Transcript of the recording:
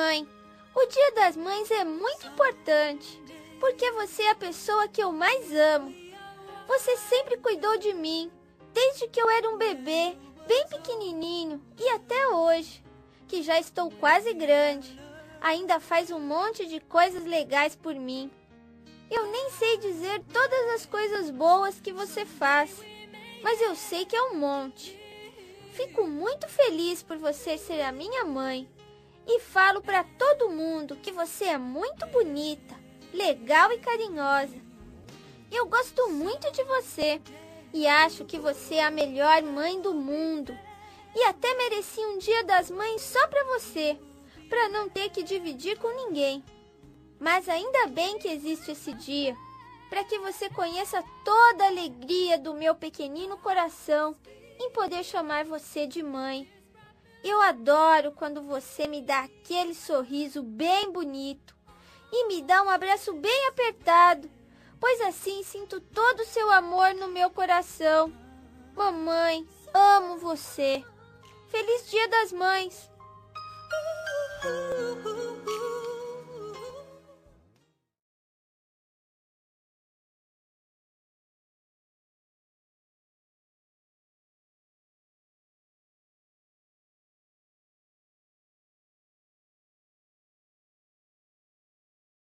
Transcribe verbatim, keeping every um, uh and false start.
mãe. O Dia das Mães é muito importante, porque você é a pessoa que eu mais amo. Você sempre cuidou de mim, desde que eu era um bebê, bem pequenininho, e até hoje, que já estou quase grande. Ainda faz um monte de coisas legais por mim. Eu nem sei dizer todas as coisas boas que você faz, mas eu sei que é um monte. Fico muito feliz por você ser a minha mãe e falo para todo mundo que você é muito bonita, legal e carinhosa. Eu gosto muito de você e acho que você é a melhor mãe do mundo e até mereci um Dia das Mães só para você, para não ter que dividir com ninguém. Mas ainda bem que existe esse dia, para que você conheça toda a alegria do meu pequenino coração em poder chamar você de mãe. Eu adoro quando você me dá aquele sorriso bem bonito e me dá um abraço bem apertado, pois assim sinto todo o seu amor no meu coração. Mamãe, amo você. Feliz Dia das Mães!